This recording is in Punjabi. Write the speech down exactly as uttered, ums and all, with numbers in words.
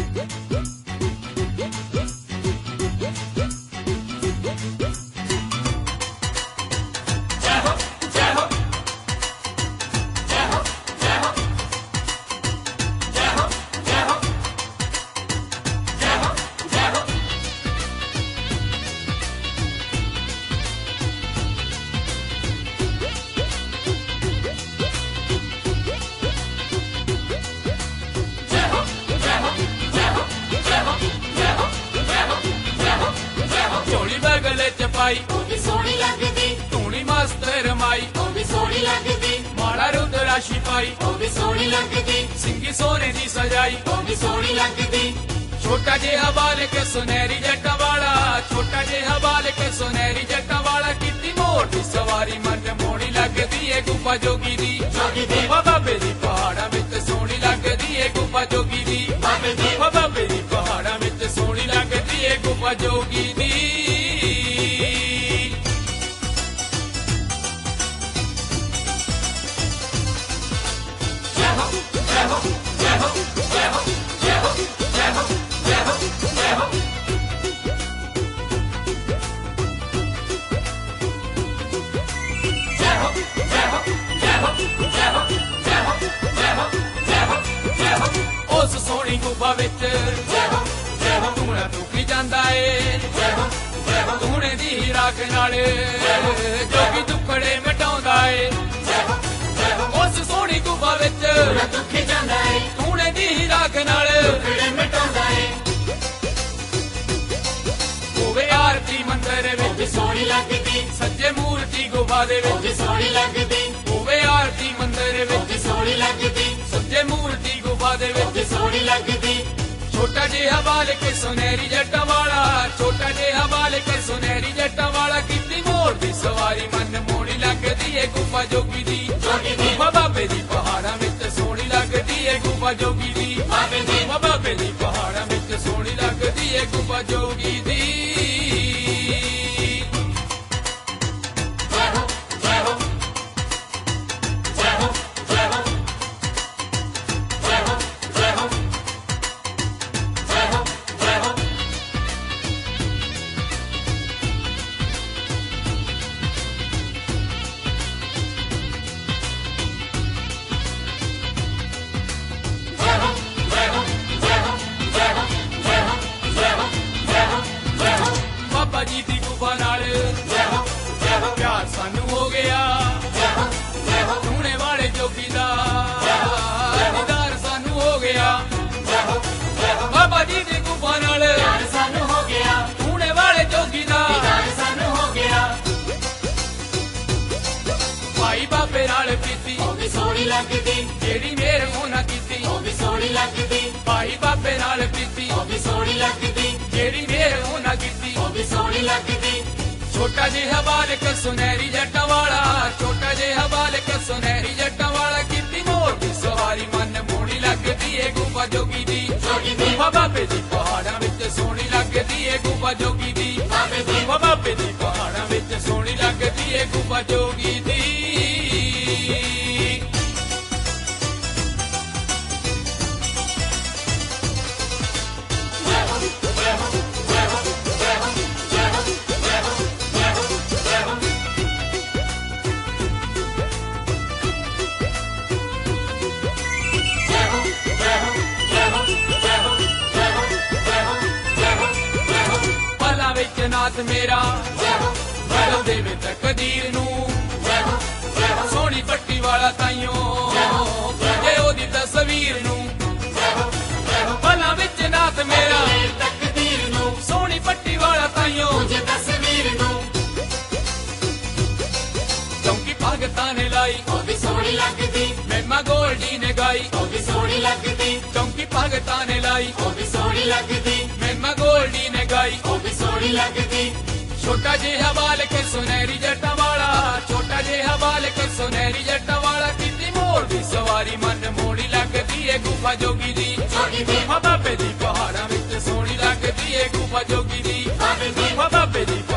ਉਹ ਵੀ ਸੋਹਣੀ ਲੱਗਦੀ ਧੂਣੀ ਮਸਤ ਰਮਾਈ ਉਹ ਵੀ ਸੋਹਣੀ ਲੱਗਦੀ ਮਾਲਾ ਰੁਦਰਾਸ਼ੀ ਪਾਈ ਉਹ ਵੀ ਸੋਹਣੀ ਲੱਗਦੀ ਸਿੰਘੀ ਸੋਨੇ ਦੀ ਸਜਾਈ ਉਹ ਵੀ ਸੋਹਣੀ ਲੱਗਦੀ ਛੋਟਾ ਜਿਹਾ ਬਾਲਕ ਸੁਨਹਿਰੀ ਜੱਟਾਂ ਵਾਲਾ ਛੋਟਾ ਜਿਹਾ ਬਾਲਕ ਸੁਨਹਿਰੀ ਜੱਟਾਂ ਵਾਲਾ ਕੀਤੀ ਮੋਰ ਦੀ ਸਵਾਰੀ ਮਨ ਮੋੜੀ ਲੱਗਦੀ ਏ ਗੁੱਪਾ ਜੋਗੀ ਦੀ ਜੋਗੀ ਦੀ ਬਾਬੇ ਦੀ ਪਹਾੜਾਂ ਵਿੱਚ ਸੋਹਣੀ ਲੱਗਦੀ ਏ ਗੁੱਪਾ ਜੋਗੀ ਦੀ ਬਾਬੇ ਦੀ ਬਾਬੇ ਦੀ ਪਹਾੜਾਂ ਵਿੱਚ ਸੋਹਣੀ ਲੱਗਦੀ ਏ ਗੁੱਪਾ ਜੋਗੀ ਦੀ ਉਸ ਸੋਹਣੀ ਗੁਫਾ ਵਿੱਚ ਧੂਣਾ ਤੁਕੀ ਜਾਂਦਾ ਏ ਧੂਣੇ ਦੀ ਰਾਖ ਨਾਲ ਜੋਗੀ ਦੁੱਖੜੇ ਮਿਟਾਉਂਦਾ ਏ ਉਸ ਸੋਹਣੀ ਗੁਫਾ ਵਿੱਚ ਤੁਕੀ ਜਾਂਦਾ ਏ ਧੂਣੇ ਦੀ ਰਾਖ ਨਾਲ ਦੁੱਖੜੇ ਮਿਟਾਉਂਦਾ ਏ ਹੋਵੇ ਆਰਤੀ ਮੰਦਰ ਉਹ ਵੀ ਵਿੱਚ ਸੋਹਣੀ ਲੱਗਦੀ ਸੱਜੇ ਮੂਰਤੀ ਗੁਫਾ ਦੇ ਉਹ ਵੀ ਵਿੱਚ ਸੋਹਣੀ ਲੱਗਦੀ ਹੋਵੇ ਆਰਤੀ ਮੰਦਰ ਉਹ ਵੀ ਵਿੱਚ ਸੋਹਣੀ ਲੱਗਦੀ ਸੱਜੇ ਮੂਰਤੀ ਗੁਫਾ ਦੇ ਉਹ ਵੀ ਵਿੱਚ ਸੋਹਣੀ ਲੱਗਦੀ ਛੋਟਾ ਜਿਹਾ ਬਾਲਕ ਸੁਨਹਿਰੀ ਜੱਟਾਂ ਵਾਲਾ ਛੋਟਾ ਜਿਹਾ ਬਾਲਕ ਸੁਨਹਿਰੀ ਜੱਟਾਂ ਵਾਲਾ ਕੀਤੀ ਮੋਰ ਦੀ ਸਵਾਰੀ ਮਨ ਮੋੜੀ ਲੱਗਦੀ ਏ ਗੁਫਾ ਜੋਗੀ ਦੀ ਜੋਗੀ ਦੀ ਬਾਬੇ ਦੀ ਪਹਾੜਾਂ ਵਿੱਚ ਸੋਹਣੀ ਲੱਗਦੀ ਏ ਗੁਫਾ ਜੋਗੀ ਦੀ ਬਾਬੇ ਦੀ ਬਾਬੇ ਦੀ ਪਹਾੜਾਂ ਵਿੱਚ ਸੋਹਣੀ ਲੱਗਦੀ ਏ ਗੁਫਾ ਜੋਗੀ ਦੀ ਜੈ ਹੋ ਜੈ ਹੋ ਜੈ ਹੋ ਜੈ ਹੋ ਜੈ ਹੋ ਜੈ ਹੋ ਜੈ ਹੋ ਜੈ ਹੋ ਜੈ ਹੋ ਜੈ ਹੋ ਜੈ ਹੋ ਜੈ ਹੋ ਜੈ ਹੋ ਜੈ ਹੋ ਜੈ ਹੋ ਜੈ ਹੋ ਬਾਬਾ ਜੀ ਦੀ ਗੁਫਾ ਨਾਲ ਜੈ ਹੋ ਜੈ ਹੋ ਪਿਆਰ ਸਾਨੂੰ ਹੋ ਗਿਆ ਜੈ ਹੋ ਜੈ ਹੋ ਧੂਣੇ ਵਾਲੇ ਜੋਗੀ ਦਾ ਦੀਦਾਰ ਸਾਨੂੰ ਹੋ ਗਿਆ ਜੈ ਹੋ ਜੈ ਹੋ ਬਾਬਾ ਜੀ ਦੀ ਗੁਫਾ ਨਾਲ ਪਿਆਰ ਸਾਨੂੰ ਹੋ ਗਿਆ ਧੂਣੇ ਵਾਲੇ ਜੋਗੀ ਦਾ ਦੀਦਾਰ ਸਾਨੂੰ ਹੋ ਗਿਆ ਭਾਈ ਬਾਬੇ ਨਾਲ ਕੀਤੀ ਉਹ ਵੀ ਸੋਹਣੀ ਲੱਗਦੀ ਜਿਹੜੀ ਮੇਰ ਹੋਣਾ ਕੀਤੀ ਉਹ ਵੀ ਸੋਹਣੀ ਲੱਗਦੀ ਭਾਈ ਬਾਬੇ ਨਾਲ ਕੀਤੀ ਉਹ ਵੀ ਸੋਹਣੀ ਲੱਗਦੀ ਜਿਹੜੀ ਮੇਰ ਹੋਣਾ ਕੀਤੀ ਉਹ ਵੀ ਸੋਹਣੀ ਲੱਗਦੀ ਛੋਟਾ ਜਿਹਾ ਬਾਲਕ ਸੁਨਹਿਰੀ ਜੱਟਾਂ ਵਾਲਾ ਛੋਟਾ ਜਿਹਾ ਬਾਲਕ ਸੁਨਹਿਰੀ ਜੱਟਾਂ ਵਾਲਾ ਕੀਤੀ ਮੋਰ ਦੀ ਸਵਾਰੀ ਮਨ ਮੋੜੀ ਲੱਗਦੀ ਏ ਗੁਫਾ ਜੋਗੀ ਦੀ ਜੋਗੀ ਦੀ ਬਾਬੇ ਦੀ ਪਹਾੜਾਂ ਵਿੱਚ ਸੋਹਣੀ ਲੱਗਦੀ ਏ ਗੁਫਾ ਜੋਗੀ ਦੀ ਬਾਬੇ ਦੀ ਬਾਬੇ ਦੀ ਪਹਾੜਾਂ ਵਿੱਚ ਸੋਹਣੀ ਲੱਗਦੀ ਏ ਗੁਫਾ ਜੋਗੀ ਦੀ ਜੈ ਹੋ ਜੈ ਹੋ ਜੈ ਹੋ ਜੈ ਹੋ ਜੈ ਹੋ ਜੈ ਹੋ ਜੈ ਹੋ ਜੈ ਹੋ ਜੈ ਹੋ ਜੈ ਹੋ ਜੈ ਹੋ ਜੈ ਹੋ ਜੈ ਹੋ ਜੈ ਹੋ ਜੈ ਹੋ ਜੈ ਹੋ ਪਲਾਂ ਵਿੱਚ ਨਾਥ ਮੇਰਾ ਜੈ ਹੋ ਬਦਲ ਦੇਵੇ ਤਕਦੀਰ ਨੂੰ ਜੈ ਹੋ ਜੈ ਹੋ ਸੋਹਣੀ ਪੱਟੀ ਵਾਲਾ ਤਾਈਓ ਜੇ ਉਹਦੀ ਤਸਵੀਰ ਨੂੰ ਜੈ ਹੋ ਜੈ ਹੋ ਪਲਾਂ ਵਿੱਚ ਨਾਥ ਮੇਰਾ ਤਕਦੀਰ ਨੂੰ ਸੋਹਣੀ ਪੱਟੀ ਵਾਲਾ ਤਾਈਓ ਤੁਝੇ ਤਸਵੀਰ ਨੂੰ ਚੌਂਕੀ ਭਗਤਾਂ ਨੇ ਲਾਈ ਉਹ ਵੀ ਸੋਹਣੀ ਲੱਗਦੀ ਮਹਿਮਾ ਗੋਲਡੀ ਨੇ ਗਾਈ ਉਹ ਵੀ ਸੋਹਣੀ ਲੱਗਦੀ ਚੌਂਕੀ ਭਗਤਾਂ ਨੇ ਲਾਈ ਉਹ ਵੀ ਸੋਹਣੀ ਲੱਗਦੀ ਮਹਿਮਾ ਗੋਲਡੀ ਨੇ ਗਾਈ ਉਹ ਵੀ ਸੋਹਣੀ ਲੱਗਦੀ ਛੋਟਾ ਜਿਹਾ ਬਾਲਕ ਸੁਨਹਿਰੀ ਜੱਟਾਂ ਵਾਲਾ ਛੋਟਾ ਜਿਹਾ ਬਾਲਕ ਸੁਨਹਿਰੀ ਜੱਟਾਂ ਵਾਲਾ ਕੀਤੀ ਮੋਰ ਦੀ ਸਵਾਰੀ ਮਨ ਮੋੜੀ ਲੱਗਦੀ ਏ ਗੁਫਾ ਜੋਗੀ ਦੀ ਜੋਗੀ ਦੀ ਬਾਬੇ ਦੀ ਪਹਾੜਾਂ ਵਿੱਚ ਸੋਹਣੀ ਲੱਗਦੀ ਏ ਗੁਫਾ ਜੋਗੀ ਦੀ ਬਾਬੇ ਦੀ ਬਾਬੇ ਦੀ